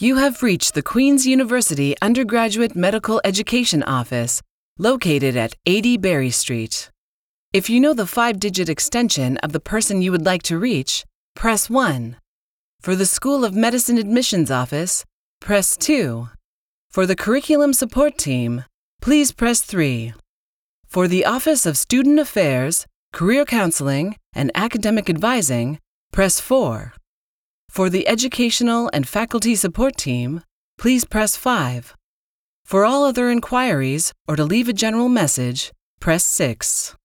You have reached the Queen's University Undergraduate Medical Education Office, located at 80 Berry Street. If you know the 5-digit extension of the person you would like to reach, press 1. For the School of Medicine Admissions Office, press 2. For the Curriculum Support Team, please press 3. For the Office of Student Affairs, Career Counseling, and Academic Advising, press 4. For the Educational and Faculty Support Team, please press 5. For all other inquiries or to leave a general message, press 6.